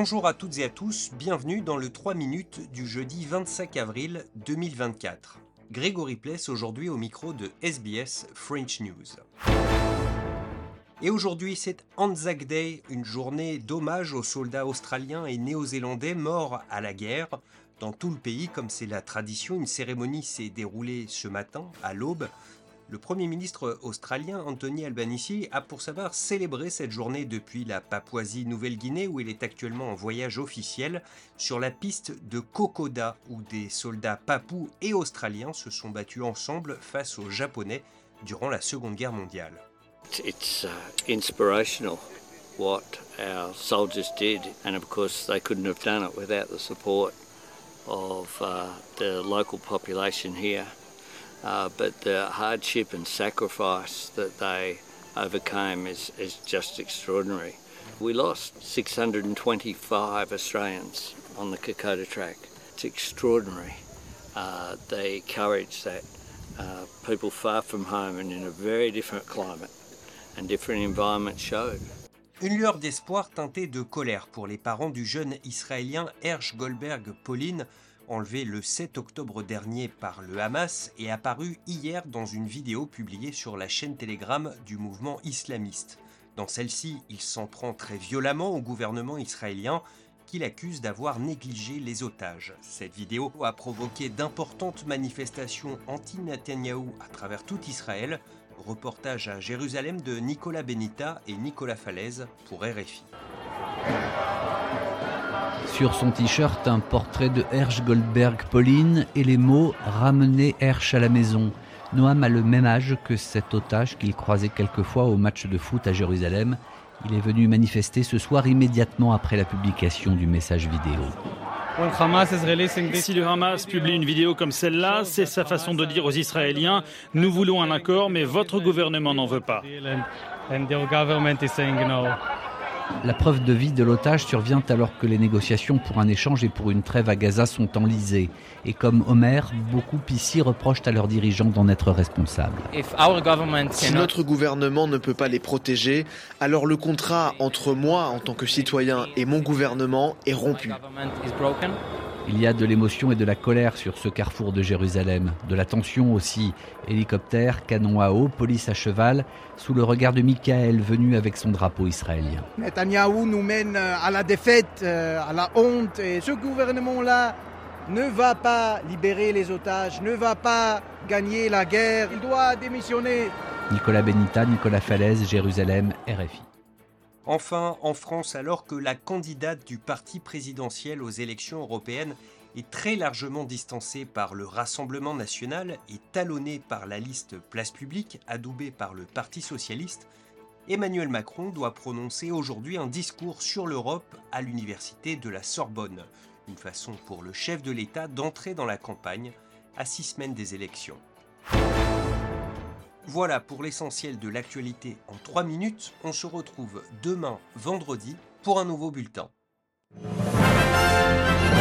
Bonjour à toutes et à tous, bienvenue dans le 3 minutes du jeudi 25 avril 2024. Grégory Pless aujourd'hui au micro de SBS French News. Et aujourd'hui c'est Anzac Day, une journée d'hommage aux soldats australiens et néo-zélandais morts à la guerre. Dans tout le pays, comme c'est la tradition, une cérémonie s'est déroulée ce matin à l'aube. Le Premier ministre australien Anthony Albanese a pour sa part célébré cette journée depuis la Papouasie-Nouvelle-Guinée où il est actuellement en voyage officiel sur la piste de Kokoda où des soldats papous et australiens se sont battus ensemble face aux Japonais durant la Seconde Guerre mondiale. It's inspirational what our soldiers did, and of course they couldn't have done it without the support of the local population here. But the hardship and sacrifice that they overcame is just extraordinary. We lost 625 Australians on the Kokoda track. It's extraordinary, the courage that people far from home and in a very different climate and different environment showed. Une lueur d'espoir teintée de colère pour les parents du jeune Israélien Hersh Goldberg Pauline, enlevé le 7 octobre dernier par le Hamas et apparu hier dans une vidéo publiée sur la chaîne Telegram du mouvement islamiste. Dans celle-ci, il s'en prend très violemment au gouvernement israélien qu'il accuse d'avoir négligé les otages. Cette vidéo a provoqué d'importantes manifestations anti-Netanyahou à travers tout Israël. Reportage à Jérusalem de Nicolas Benita et Nicolas Falaise pour RFI. Sur son t-shirt, un portrait de Hersh Goldberg Pauline et les mots « Ramenez Hersh à la maison ». Noam a le même âge que cet otage qu'il croisait quelquefois au match de foot à Jérusalem. Il est venu manifester ce soir immédiatement après la publication du message vidéo. Si le Hamas publie une vidéo comme celle-là, c'est sa façon de dire aux Israéliens « Nous voulons un accord, mais votre gouvernement n'en veut pas ». La preuve de vie de l'otage survient alors que les négociations pour un échange et pour une trêve à Gaza sont enlisées. Et comme Omer, beaucoup ici reprochent à leurs dirigeants d'en être responsables. Si notre gouvernement ne peut pas les protéger, alors le contrat entre moi en tant que citoyen et mon gouvernement est rompu. Il y a de l'émotion et de la colère sur ce carrefour de Jérusalem, de la tension aussi. Hélicoptères, canons à eau, police à cheval, sous le regard de Michael venu avec son drapeau israélien. Netanyahou nous mène à la défaite, à la honte, et ce gouvernement-là ne va pas libérer les otages, ne va pas gagner la guerre, il doit démissionner. Nicolas Benita, Nicolas Falaise, Jérusalem, RFI. Enfin, en France, alors que la candidate du parti présidentiel aux élections européennes est très largement distancée par le Rassemblement national et talonnée par la liste Place Publique, adoubée par le Parti socialiste, Emmanuel Macron doit prononcer aujourd'hui un discours sur l'Europe à l'université de la Sorbonne. Une façon pour le chef de l'État d'entrer dans la campagne à 6 semaines des élections. Voilà pour l'essentiel de l'actualité en 3 minutes. On se retrouve demain, vendredi, pour un nouveau bulletin.